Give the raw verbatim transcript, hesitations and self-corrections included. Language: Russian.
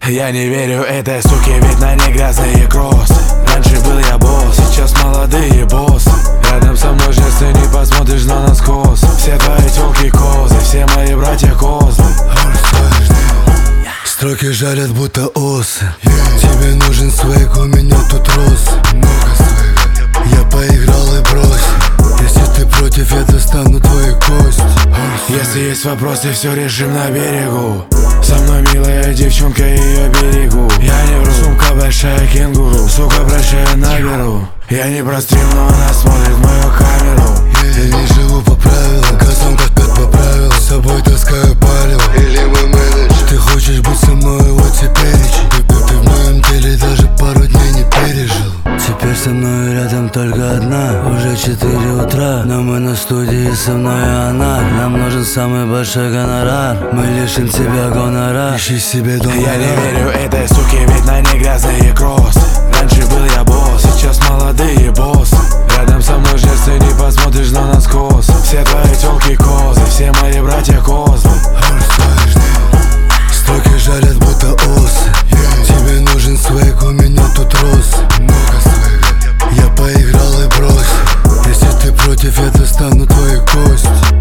Я не верю этой суке, ведь на ней грязные кроссы. Раньше был я босс, сейчас молодые боссы. Рядом со мной сейчас ты не посмотришь на нас косо. Все твои тёлки козы, все мои братья козлы. Строки жарят будто осы. Тебе нужен свейк, у меня тут роз. Я поиграл и брось. Если ты против, я достану твои кости. Если есть вопросы, все решим на берегу. Со мной милая девчонка, ее берегу. Я не вру, сумка большая, кенгуру. Сука, прощаю, наберу. Я не про стрим, но она смотрит в мою камеру. Я не живу по правилам, газом как как по правилам. С собой таскаю палево, или мой менеджер. Ты хочешь быть со мной, вот теперь ты, ты, ты в моем теле даже пару дней не пережил. Теперь со мной рядом только одна. Уже четыре утра, но мы на студии, со мной она. Нам нужен самый большой гонорар. Мы лишим тебя гонорар. Ищи себе дом. Я не верю этой суке, ведь на ней грязные кроссы. Раньше был я босс, сейчас молодые боссы.